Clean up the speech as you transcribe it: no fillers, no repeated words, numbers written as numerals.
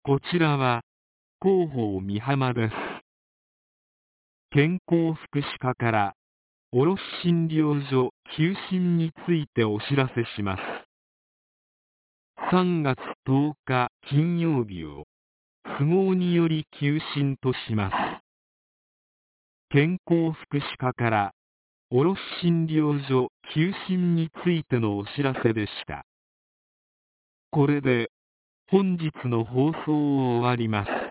こちらは広報美浜です。健康福祉課から卸診療所休診についてお知らせします。3月10日金曜日を都合により休診とします。健康福祉課から卸診療所休診についてのお知らせでした。これで本日の放送を終わります。